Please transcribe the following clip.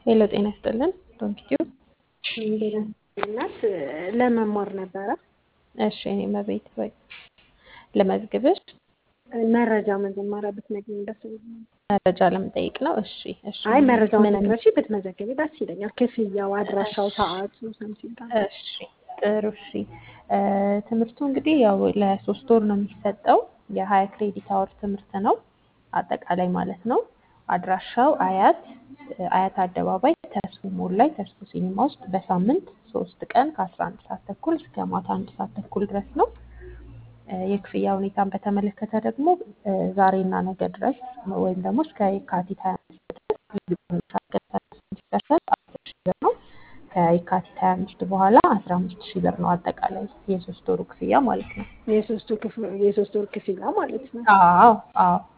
ሄሎ ጤና ይስጥልን ዶንኪቲዩ። ሌላ እናት ለመማር ነበረ እሺ እኔ መቤት ወይ ለመዝግብሽ መረጃ መጀመሪያ ብትነግሪኝ ደስ ይለኛል። መረጃ ለመጠየቅ ነው። እሺ እሺ አይ መረጃውን ምንም ነግረሽ ብትመዘገቢ ደስ ይለኛል። ክፍያው፣ አድራሻው፣ ሰዓቱ ሰምሲንግ ጋር እሺ ጥሩ እሺ። ትምህርቱ እንግዲህ ያው ለ3 ወር ነው የሚሰጠው። የ20 ክሬዲት አወር ትምህርት ነው አጠቃላይ ማለት ነው። አድራሻው አያት አደባባይ ተስፉ ሞል ላይ ተስፉ ሲኒማ ውስጥ በሳምንት 3 ቀን ከ11 ሰዓት ተኩል እስከ ማታ 1 ሰዓት ተኩል ድረስ ነው። የክፍያ ሁኔታን በተመለከተ ደግሞ ዛሬና ነገ ድረስ ወይም ደግሞ እስከ የካቲት 25 ድረስ 10 ሺህ ብር ነው። ከየካቲት 25 በኋላ 15 ሺህ ብር ነው አጠቃላይ የ3 ወሩ ክፍያ ማለት ነው። የሶስት ወር ክፍያ ማለት ነው። አዎ አዎ